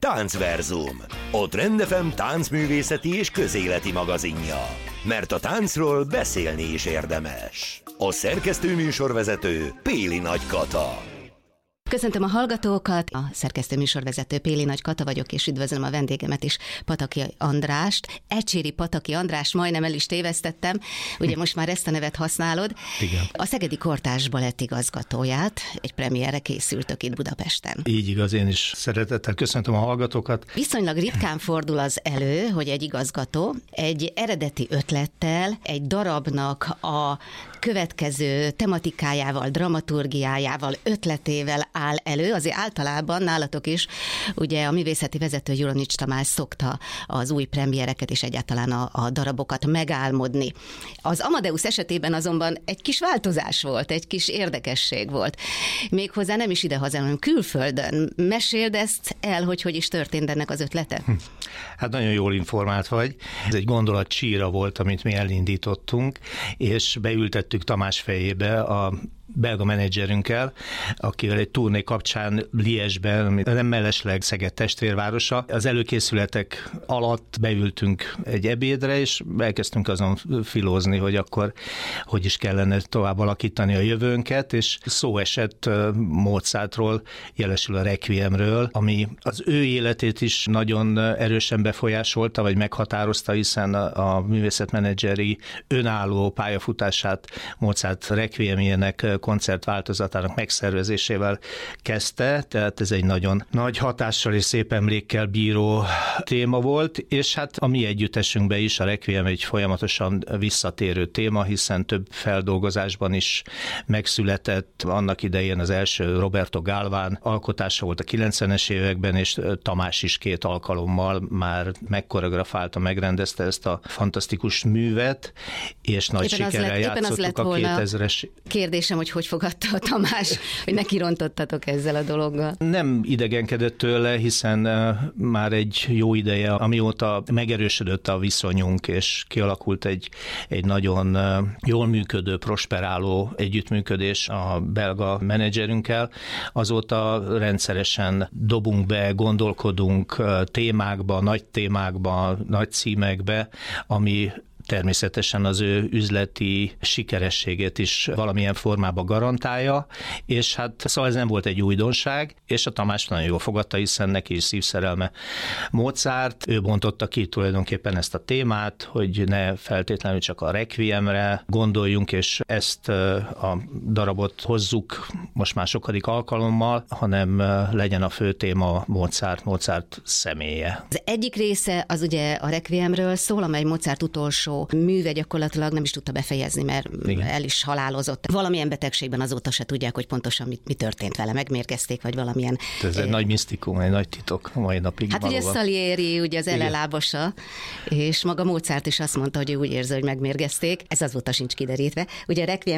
Táncverzum, a Trend FM táncművészeti és közéleti magazinja. Mert a táncról beszélni is érdemes. A szerkesztő műsorvezető Péli Nagy Kata. Köszöntöm a hallgatókat, a szerkesztő műsorvezető Péli Nagy Kata vagyok, és üdvözlöm a vendégemet is, Pataki Andrást. Ecséri Pataki András, majdnem el is tévesztettem, ugye most már ezt a nevet használod. Igen. A Szegedi Kortárs Balett igazgatóját, egy premierre készültök itt Budapesten. Így igaz, én is szeretettel köszöntöm a hallgatókat. Viszonylag ritkán fordul az elő, hogy egy igazgató egy eredeti ötlettel, egy darabnak a következő tematikájával, dramaturgiájával, ötletével áll elő. Azért általában nálatok is, ugye a művészeti vezető Juronics Tamás szokta az új premiereket és egyáltalán a darabokat megálmodni. Az Amadeus esetében azonban egy kis változás volt, egy kis érdekesség volt. Méghozzá nem is idehaza, hanem külföldön. Meséld ezt el, hogy is történt ennek az ötlete? Hát nagyon jól informált vagy. Ez egy gondolatcsíra volt, amit mi elindítottunk, és beültettük Tamás fejébe a belga menedzserünkkel, akivel egy turné kapcsán Liège-ben, ami nem mellesleg Szeged testvérvárosa, az előkészületek alatt beültünk egy ebédre, és elkezdtünk azon filózni, hogy akkor hogy is kellene tovább alakítani a jövőnket, és szó esett Mozartról, jelesül a Requiemről, ami az ő életét is nagyon erősen befolyásolta, vagy meghatározta, hiszen a művészetmenedzseri önálló pályafutását Mozart Requiemjének koncertváltozatának megszervezésével kezdte, tehát ez egy nagyon nagy hatással és szép emlékkel bíró téma volt, és hát a mi együttesünkben is a Requiem egy folyamatosan visszatérő téma, hiszen több feldolgozásban is megszületett, annak idején az első Roberto Galván alkotása volt a 90-es években, és Tamás is 2 alkalommal már megkoreografálta, megrendezte ezt a fantasztikus művet, és nagy sikerrel játszottuk a 2000-es... Kérdésem, hogy fogadta a Tamás, hogy neki rontottatok ezzel a dologgal? Nem idegenkedett tőle, hiszen már egy jó ideje, amióta megerősödött a viszonyunk, és kialakult egy nagyon jól működő, prosperáló együttműködés a belga menedzserünkkel, azóta rendszeresen dobunk be, gondolkodunk témákba, nagy címekbe, ami természetesen az ő üzleti sikerességét is valamilyen formában garantálja, és hát szóval ez nem volt egy újdonság, és a Tamás nagyon jól fogadta, hiszen neki is szívszerelme Mozart. Ő bontotta ki tulajdonképpen ezt a témát, hogy ne feltétlenül csak a Requiemre gondoljunk, és ezt a darabot hozzuk most már sokadik alkalommal, hanem legyen a fő téma Mozart személye. Az egyik része az ugye a Requiemről szól, amely Mozart utolsó műve gyakorlatilag nem is tudta befejezni, mert igen, el is halálozott. Valamilyen betegségben azóta se tudják, hogy pontosan mi történt vele, megmérgezték, vagy valamilyen... Ez egy nagy misztikum, egy nagy titok a mai napig. Hát valóban. ugye Salieri, ugye az ellenlábasa, és maga Mozart is azt mondta, hogy ő úgy érzi, hogy megmérgezték. Ez azóta sincs kiderítve. Ugye a Requiem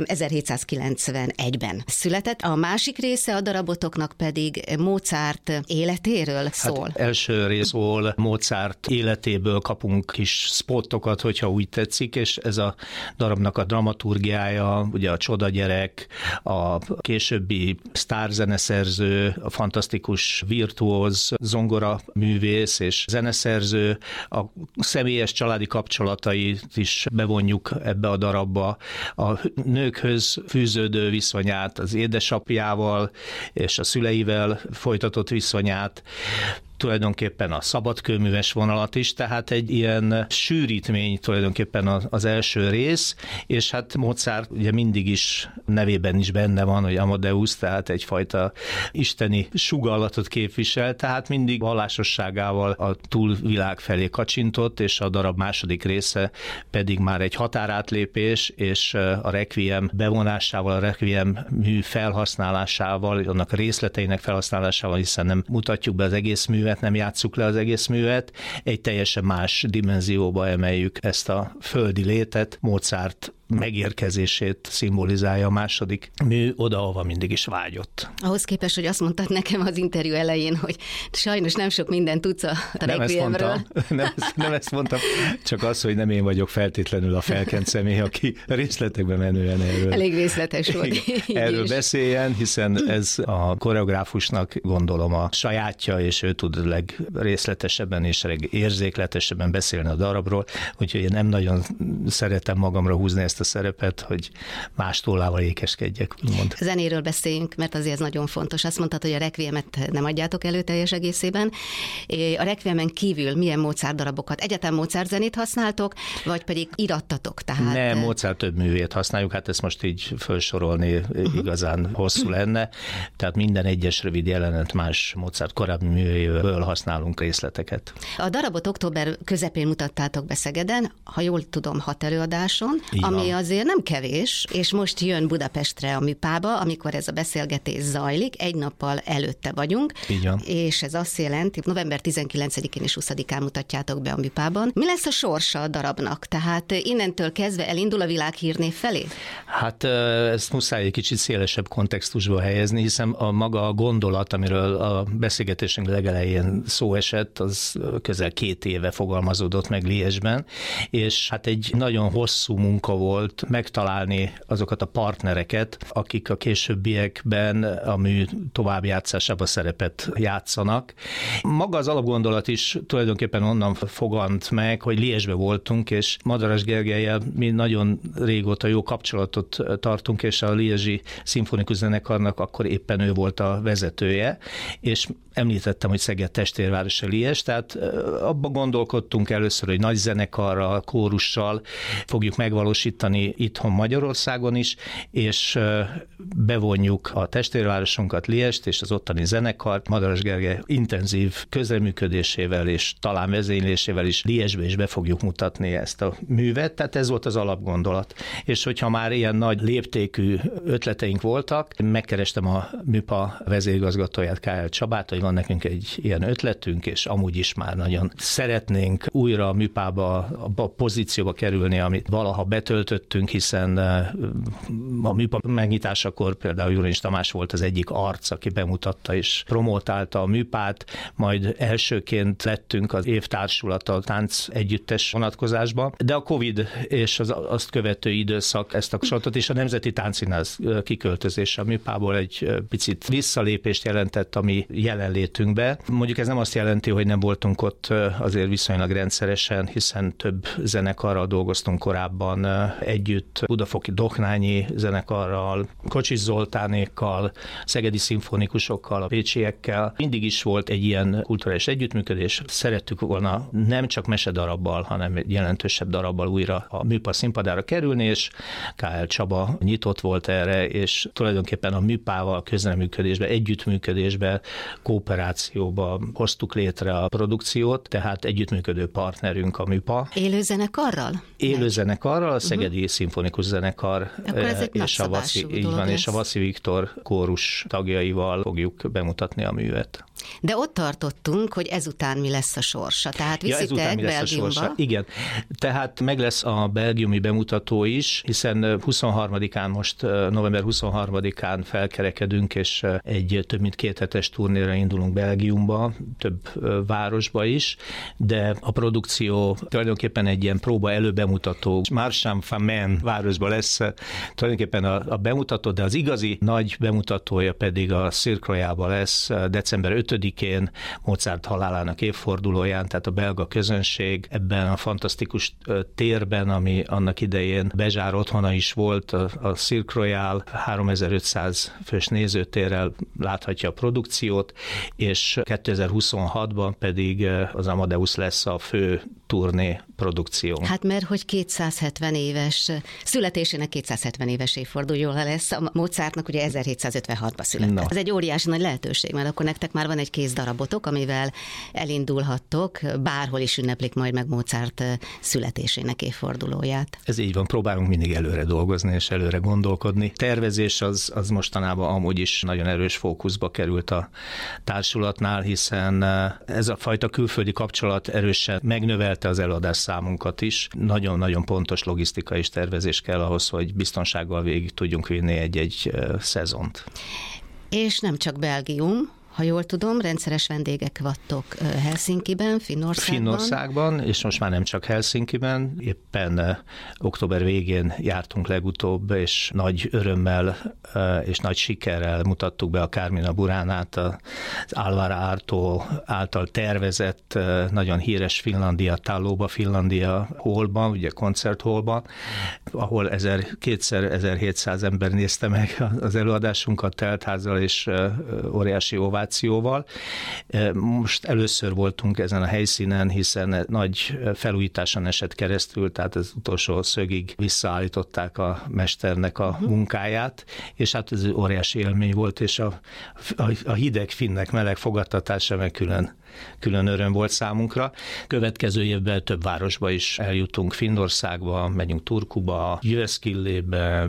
1791-ben született, a másik része a darabotoknak pedig Mozart életéről szól. Hát első részból Mozart életéből kapunk kis spottokat, hogyha úgy tetszik, és ez a darabnak a dramaturgiája, ugye a Csodagyerek, a későbbi sztárzeneszerző, a fantasztikus virtuóz zongora művész és zeneszerző, a személyes családi kapcsolatait is bevonjuk ebbe a darabba, a nőkhöz fűződő viszonyát, az édesapjával és a szüleivel folytatott viszonyát, tulajdonképpen a szabadkőműves vonalat is, tehát egy ilyen sűrítmény tulajdonképpen az első rész, és hát Mozart ugye mindig is nevében is benne van, hogy Amadeus, tehát egyfajta isteni sugallatot képvisel, tehát mindig vallásosságával a túlvilág felé kacsintott, és a darab második része pedig már egy határátlépés, és a Requiem bevonásával, a Requiem mű felhasználásával, annak részleteinek felhasználásával, hiszen nem mutatjuk be az egész művet, nem játsszuk le az egész művet, egy teljesen más dimenzióba emeljük ezt a földi létet Mozart megérkezését szimbolizálja a második mű oda, ahova mindig is vágyott. Ahhoz képest, hogy azt mondtad nekem az interjú elején, hogy sajnos nem sok mindent tudsz a Requiemről. Nem ezt mondtam, csak az, hogy nem én vagyok feltétlenül a felkent személy, aki részletekben menően erről. Elég részletes volt. Erről beszéljen, hiszen ez a koreográfusnak gondolom a sajátja, és ő tud legrészletesebben és legérzékletesebben beszélni a darabról, úgyhogy én nem nagyon szeretem magamra húzni ezt a szerepet, hogy más tollával ékeskedjek, úgymond. Zenéről beszéljünk, mert azért ez nagyon fontos. Azt mondtad, hogy a Requiemet nem adjátok elő teljes egészében. A Requiemen kívül milyen Mozart darabokat? Egyetem Mozart zenét használtok, vagy pedig irattatok? Tehát... Nem, Mozart több művét használjuk, hát ezt most így felsorolni igazán hosszú lenne. Tehát minden egyes rövid jelenet más Mozart korábbi művéből használunk részleteket. A darabot október közepén mutattátok be Szegeden, ha jól tudom, 6 előadáson, ami azért nem kevés, és most jön Budapestre a Műpába, amikor ez a beszélgetés zajlik, egy nappal előtte vagyunk, és ez azt jelenti, november 19-én és 20-án mutatjátok be a Műpában. Mi lesz a sorsa a darabnak? Tehát innentől kezdve elindul a világhírnév felé? Hát ezt muszáj egy kicsit szélesebb kontextusba helyezni, hiszen a maga a gondolat, amiről a beszélgetésünk legelején szó esett, az közel 2 éve fogalmazódott meg Liège-ben, és hát egy nagyon hosszú munka volt megtalálni azokat a partnereket, akik a későbbiekben a mű továbbjátszásában szerepet játszanak. Maga az alapgondolat is tulajdonképpen onnan fogant meg, hogy Liège-be voltunk, és Madaras Gergellyel mi nagyon régóta jó kapcsolatot tartunk, és a Liège-i szimfonikus zenekarnak akkor éppen ő volt a vezetője, és említettem, hogy Szeged testvérvárosa Liège, tehát abba gondolkodtunk először, hogy nagy zenekarral, kórussal fogjuk megvalósítani itthon Magyarországon is, és bevonjuk a testvérvárosunkat, Liège-t és az ottani zenekart, Madaras Gergely intenzív közreműködésével és talán vezénylésével is Liège-be is be fogjuk mutatni ezt a művet, tehát ez volt az alapgondolat. És hogyha már ilyen nagy léptékű ötleteink voltak, megkerestem a Műpa vezérigazgatóját, K.L. Csabát, hogy van nekünk egy ilyen ötletünk, és amúgy is már nagyon szeretnénk újra a Műpába, a pozícióba kerülni, amit valaha betöltöttünk, hiszen a Műpa megnyitásakor például Jurincs Tamás volt az egyik arc, aki bemutatta és promotálta a Műpát, majd elsőként lettünk az évtársulat a tánc együttes vonatkozásban, de a Covid és az azt követő időszak ezt a kapcsolatot, és a Nemzeti Táncszínház kiköltözése a Műpából egy picit visszalépést jelentett a mi jelenlétünkbe. Mondjuk ez nem azt jelenti, hogy nem voltunk ott azért viszonylag rendszeresen, hiszen több zenekarral dolgoztunk korábban együtt, Budafoki Doknányi zenekarral, Kocsis Zoltánékkal, szegedi szimfonikusokkal, a pécsiekkel. Mindig is volt egy ilyen kulturális együttműködés. Szerettük volna nem csak mesedarabbal, hanem egy jelentősebb darabbal újra a Műpa színpadára kerülni, és K.L. Csaba nyitott volt erre, és tulajdonképpen a Műpával közreműködésbe, együttműködésbe, kooperációba hoztuk létre a produkciót, tehát együttműködő partnerünk a Műpa. Élő zenekarral? Élő zenekarral, a Szegedi Szimfonikus Zenekar és a Vaszi Viktor kórus tagjaival fogjuk bemutatni a művet. De ott tartottunk, hogy ezután mi lesz a sorsa. Tehát viszitek Belgiumba. Igen, tehát meg lesz a belgiumi bemutató is, hiszen 23-án most, november 23-án felkerekedünk, és egy több mint 2 hetes turnéra indulunk Belgiumba, több városba is, de a produkció tulajdonképpen egy ilyen próba előbemutató. Marchand-Famenne városba lesz tulajdonképpen a bemutató, de az igazi nagy bemutatója pedig a Cirque Royale-ba lesz december 5-én, Mozart halálának évfordulóján, tehát a belga közönség ebben a fantasztikus térben, ami annak idején Bezsár otthona is volt, a Cirque Royale 3500 fős nézőtérrel láthatja a produkciót, és 2026-ban pedig az Amadeus lesz a fő turné produkció. Hát mert hogy 270 éves, születésének 270 éves évfordulója lesz, a Mozartnak ugye 1756-ban született. Ez egy óriási nagy lehetőség, mert akkor nektek már van egy kész darabotok, amivel elindulhattok, bárhol is ünneplik majd meg Mozart születésének évfordulóját. Ez így van, próbálunk mindig előre dolgozni és előre gondolkodni. Tervezés az mostanában amúgy is nagyon erős fókuszba került a társulatnál, hiszen ez a fajta külföldi kapcsolat erősen megnövelte vezényelte az előadás számunkat is. Nagyon-nagyon pontos logisztikai tervezés kell ahhoz, hogy biztonsággal végig tudjunk vinni egy szezont. És nem csak Belgium, ha jól tudom, rendszeres vendégek vagytok Helsinkiben, Finnországban, és most már nem csak Helsinkiben, éppen október végén jártunk legutóbb, és nagy örömmel és nagy sikerrel mutattuk be a Carmina Buranát, az Alvar Aalto által tervezett, nagyon híres Tallóba, Finlandia hallban, ugye koncerthallban, ahol 1700 ember nézte meg az előadásunkat teltházzal és óriási ovációval. Most először voltunk ezen a helyszínen, hiszen nagy felújításon esett keresztül, tehát az utolsó szögig visszaállították a mesternek a munkáját, és hát ez óriási élmény volt, és a hideg finnek meleg fogadtatása meg külön öröm volt számunkra. Következő évben több városba is eljutunk, Finnországba, megyünk Turkuba, Jyväskyläbe,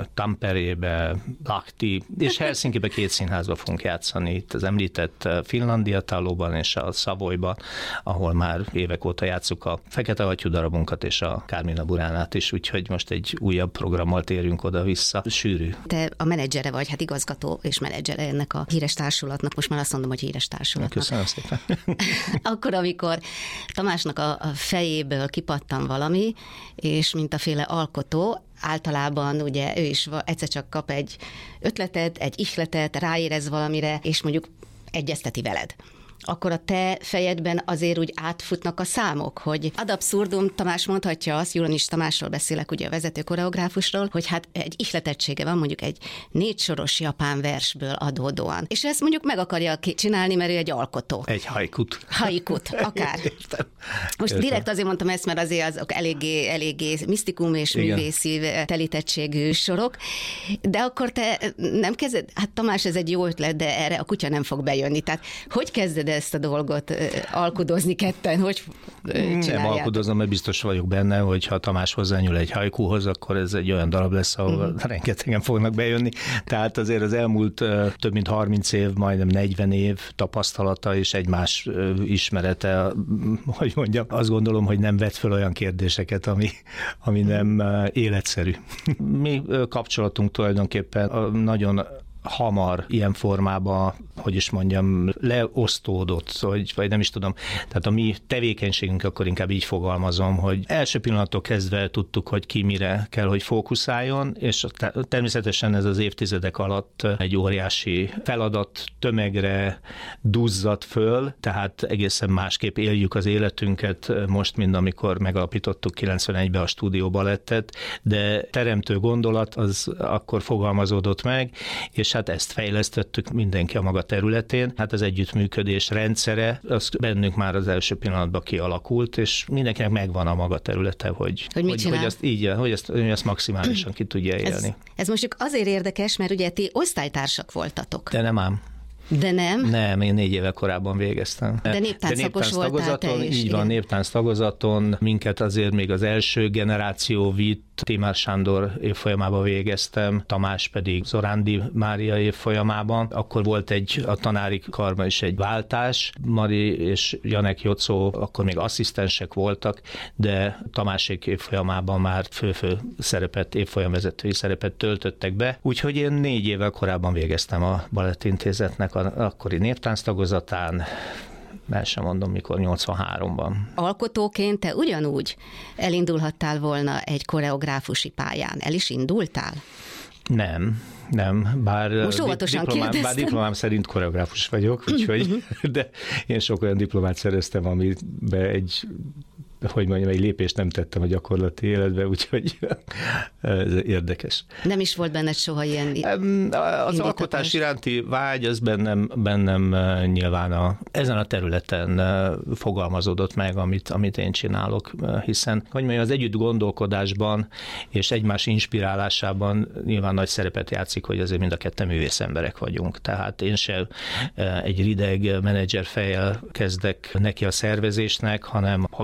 Tamperébe, Lahti, és Helsinkibe 2 színházba fogunk játszani, itt az említett Finlandia Tallóban és a Savoyban, ahol már évek óta játsszuk a Fekete Hattyú darabunkat és a Carmina Buranát is, úgyhogy most egy újabb programmal térjünk oda-vissza. Sűrű. Te a menedzsere vagy, hát igazgató és menedzsere ennek a híres társulatnak, most már azt mondom, hogy híres társulatnak. Köszönöm szépen. Akkor, amikor Tamásnak a fejéből kipattan valami, és mintaféle alkotó, általában ugye ő is egyszer csak kap egy ötletet, egy ihletet, ráérez valamire, és mondjuk egyezteti veled. Akkor a te fejedben azért úgy átfutnak a számok, hogy ad abszurdum, Tamás mondhatja azt, Juronis Tamásról beszélek, ugye a vezető koreográfusról, hogy hát egy ihletettsége van mondjuk egy 4 soros japán versből adódóan. És ezt mondjuk meg akarja csinálni, mert ő egy alkotó. Egy haikut. Haikut, akár. Értem. Most direkt azért mondtam ezt, mert azért azok eléggé misztikum és művészi telítettségű sorok, de akkor te nem kezded, hát Tamás, ez egy jó ötlet, de erre a kutya nem fog bejönni. Tehát hogy kezded ezt a dolgot alkudozni ketten, hogy csináljátok? Nem alkudozom, mert biztos vagyok benne, hogy ha Tamás hozzányúl egy haikúhoz, akkor ez egy olyan darab lesz, ahol rengetegen fognak bejönni. Tehát azért az elmúlt több mint 30 év, majdnem 40 év tapasztalata és egymás ismerete, hogy mondjam, azt gondolom, hogy nem vet föl olyan kérdéseket, ami nem életszerű. Mi kapcsolatunk tulajdonképpen nagyon hamar ilyen formában, hogy is mondjam, leosztódott, vagy nem is tudom. Tehát a mi tevékenységünk, akkor inkább így fogalmazom, hogy első pillanattól kezdve tudtuk, hogy ki mire kell, hogy fókuszáljon, és természetesen ez az évtizedek alatt egy óriási feladat tömegre duzzadt föl, tehát egészen másképp éljük az életünket most, mint amikor megalapítottuk 91-ben a Stúdió Balettet, de teremtő gondolat az akkor fogalmazódott meg, és hát ezt fejlesztettük mindenki a maga területén. Hát az együttműködés rendszere, az bennünk már az első pillanatban kialakult, és mindenkinek megvan a maga területe, hogy ezt maximálisan ki tudja élni. Ez most azért érdekes, mert ugye ti osztálytársak voltatok. De nem ám. De nem? Nem, én 4 éve korábban végeztem. De néptáncszakos voltál te is. Így van, néptánc tagozaton. Minket azért még az első generáció vitt, Tímár Sándor évfolyamában végeztem, Tamás pedig Zorándi Mária évfolyamában. Akkor volt a tanári karban is egy váltás. Mari és Janek Jocó akkor még asszisztensek voltak, de Tamásék évfolyamában már fő szerepet, évfolyamvezetői szerepet töltöttek be. Úgyhogy én 4 évvel korábban végeztem a Balettintézetnek az akkori néptánc tagozatán, el sem mondom, mikor, 83-ban. Alkotóként te ugyanúgy elindulhattál volna egy koreográfusi pályán. El is indultál? Nem, bár diplomám szerint koreográfus vagyok, úgyhogy, de én sok olyan diplomát szereztem, amiben egy lépést nem tettem a gyakorlati életbe, úgyhogy ez érdekes. Nem is volt benned soha ilyen az alkotás iránti vágy, az bennem nyilván ezen a területen fogalmazódott meg, amit én csinálok, hiszen az együtt gondolkodásban és egymás inspirálásában nyilván nagy szerepet játszik, hogy azért mind a ketten művészemberek vagyunk. Tehát én sem egy rideg menedzser fejjel kezdek neki a szervezésnek, hanem ha kell,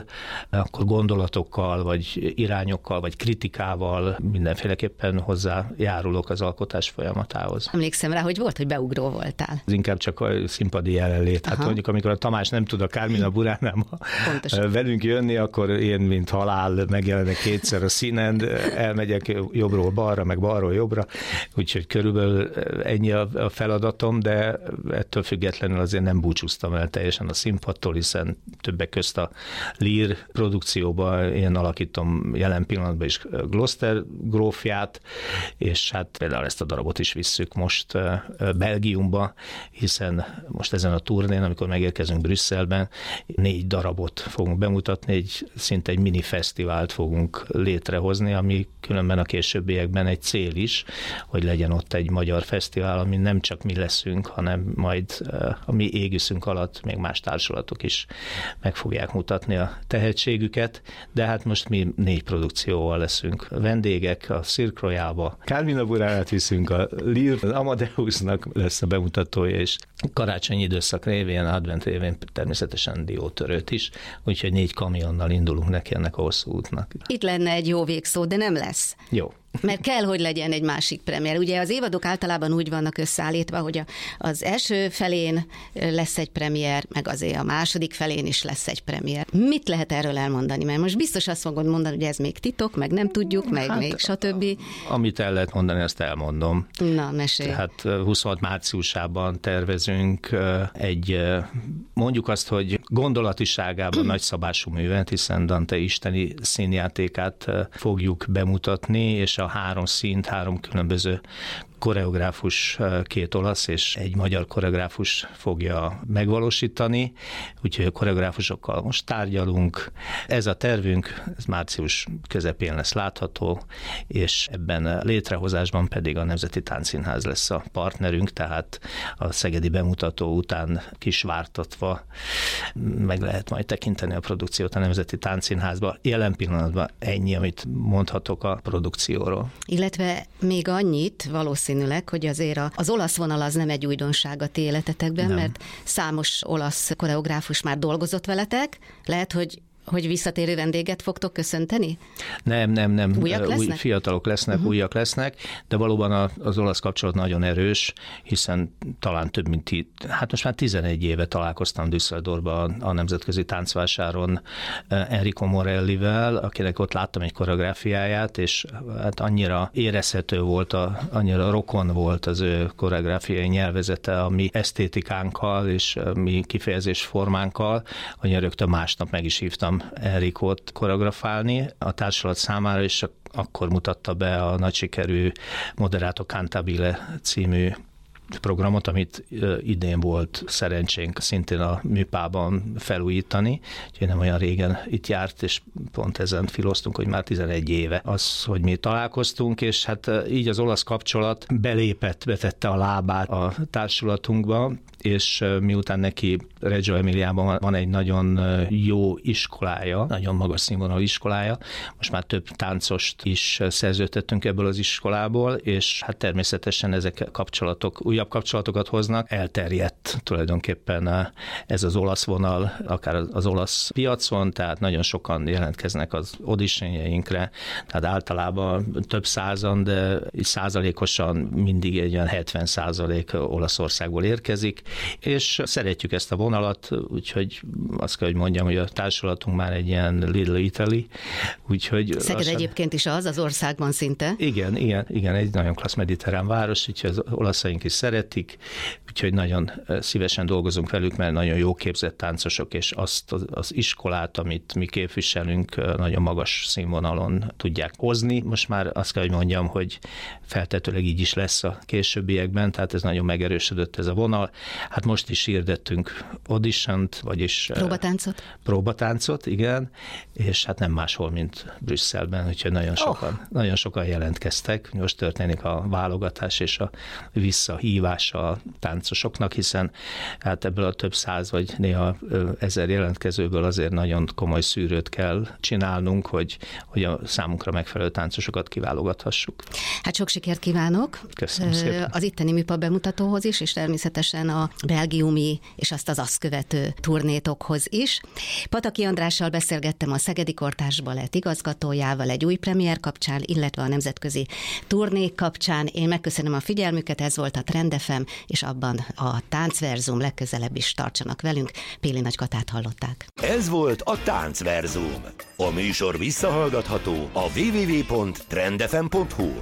akkor gondolatokkal, vagy irányokkal, vagy kritikával mindenféleképpen hozzájárulok az alkotás folyamatához. Emlékszem rá, hogy volt, hogy beugró voltál. Ez inkább csak a színpadi jelenlét. Hát mondjuk, amikor a Tamás nem tud a Carmina Buránál velünk jönni, akkor én, mint halál, megjelenek kétszer a színen, elmegyek jobbról balra, meg balról jobbra, úgyhogy körülbelül ennyi a feladatom, de ettől függetlenül azért nem búcsúztam el teljesen a színpadtól, hiszen többek közt a Lear produkcióban én alakítom jelen pillanatban is Gloucester grófját, és hát például ezt a darabot is visszük most Belgiumba, hiszen most ezen a turnén, amikor megérkezünk Brüsszelben, 4 darabot fogunk bemutatni, szinte egy mini fesztivált fogunk létrehozni, ami különben a későbbiekben egy cél is, hogy legyen ott egy magyar fesztivál, ami nem csak mi leszünk, hanem majd a mi égüszünk alatt még más társulatok is meg fogják mutatni a tehetségüket, de hát most mi 4 produkcióval leszünk vendégek, a Cirque Royale-ba Carmina Buránát viszünk, a Lear, az Amadeusnak lesz a bemutatója, és karácsonyi időszak révén, advent révén természetesen diótörőt is, úgyhogy 4 kamionnal indulunk neki ennek a hosszú útnak. Itt lenne egy jó végszó, de nem lesz. Jó. Mert kell, hogy legyen egy másik premier. Ugye az évadok általában úgy vannak összeállítva, hogy az első felén lesz egy premier, meg azért a második felén is lesz egy premier. Mit lehet erről elmondani? Mert most biztos azt fogod mondani, hogy ez még titok, meg nem tudjuk, meg még stb. Amit el lehet mondani, azt elmondom. Na, mesélj. Tehát 26 márciusában tervezünk egy, mondjuk azt, hogy gondolatiságában nagyszabású művet, hiszen Dante isteni színjátékát fogjuk bemutatni, és a 3 színt, 3 különböző koreográfus, 2 olasz és egy magyar koreográfus fogja megvalósítani, úgyhogy a koreográfusokkal most tárgyalunk. Ez a tervünk, ez március közepén lesz látható, és ebben a létrehozásban pedig a Nemzeti Táncszínház lesz a partnerünk, tehát a szegedi bemutató után kisvártatva meg lehet majd tekinteni a produkciót a Nemzeti Táncszínházba. Jelen pillanatban ennyi, amit mondhatok a produkcióról. Illetve még annyit valószínűleg, hogy azért az olasz vonal az nem egy újdonság a ti életetekben, nem. Mert számos olasz koreográfus már dolgozott veletek. Lehet, hogy visszatérő vendéget fogtok köszönteni? Nem. Újak lesznek? Új fiatalok lesznek, újak lesznek, de valóban az olasz kapcsolat nagyon erős, hiszen talán több mint most már 11 éve találkoztam Düsseldorfban a Nemzetközi Táncvásáron Enrico Morellivel, akinek ott láttam egy koreográfiáját, és hát annyira érezhető volt, annyira rokon volt az ő koreográfiai nyelvezete a mi esztétikánkkal és mi kifejezésformánkkal, hogy rögtön másnap meg is hívtam Enricót koreografálni a társulat számára, és akkor mutatta be a nagy sikerű Moderato Cantabile című programot, amit idén volt szerencsénk szintén a műpában felújítani, úgyhogy nem olyan régen itt járt, és pont ezen filoztunk, hogy már 11 éve az, hogy mi találkoztunk, és hát így az olasz kapcsolat betette a lábát a társulatunkba, és miután neki Reggio Emiliában van egy nagyon jó iskolája, nagyon magas színvonalú iskolája, most már több táncost is szerződtettünk ebből az iskolából, és hát természetesen ezek újabb kapcsolatokat hoznak. Elterjedt tulajdonképpen ez az olasz vonal, akár az olasz piacon, tehát nagyon sokan jelentkeznek az auditionjeinkre, tehát általában több százan, de százalékosan mindig egy olyan 70% Olaszországból érkezik, és szeretjük ezt a vonalat, úgyhogy azt kell, hogy mondjam, hogy a társulatunk már egy ilyen Little Italy, úgyhogy... Szeged egyébként is az országban szinte. Igen, egy nagyon klassz mediterrán város, úgyhogy az olaszaink is szeretik, úgyhogy nagyon szívesen dolgozunk velük, mert nagyon jó képzett táncosok, és azt az iskolát, amit mi képviselünk, nagyon magas színvonalon tudják hozni. Most már azt kell, hogy mondjam, hogy feltetőleg így is lesz a későbbiekben, tehát ez nagyon megerősödött ez a vonal. Hát most is hirdettünk auditiont, vagyis... Próbatáncot, igen, és hát nem máshol, mint Brüsszelben, úgyhogy nagyon sokan jelentkeztek. Most történik a válogatás és a visszahív kihívása a táncosoknak, hiszen hát ebből a több száz vagy néha 1000 jelentkezőből azért nagyon komoly szűrőt kell csinálnunk, hogy a számunkra megfelelő táncosokat kiválogathassuk. Hát sok sikert kívánok! Köszönöm szépen! Az itteni műpap bemutatóhoz is, és természetesen a belgiumi és azt követő turnétokhoz is. Pataki Andrással beszélgettem a Szegedi Kortárs Balett igazgatójával egy új premier kapcsán, illetve a nemzetközi turnék kapcsán. Én megköszönöm a figyelmüket, ez volt a Trend FM, és abban a Táncverzum, legközelebb is tartsanak velünk. Péli Nagy Katát hallották. Ez volt a Táncverzum. A műsor visszahallgatható a www.trendfm.hu.